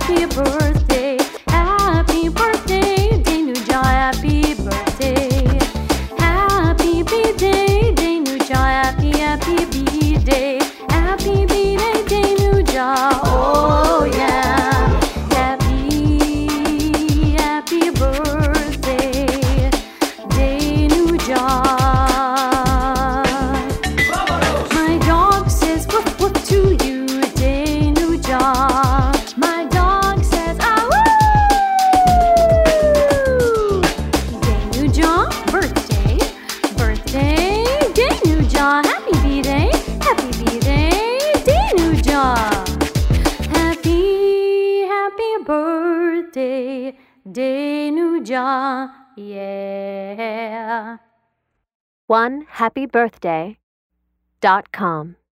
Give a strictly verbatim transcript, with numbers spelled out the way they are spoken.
happy birthday, happy birthday, Danuja, happy birthday. Happy B-Day, Danuja, happy, happy B-Day. Happy B-Day, Danuja, oh yeah. Happy, happy birthday, Danuja. My dog says woof woof to you, Danuja. My dog says ah woo. Danuja, birthday, birthday, Danuja. Happy B-Day, happy B-Day, Danuja. Happy, happy birthday, Danuja, yeah. one happy birthday dot com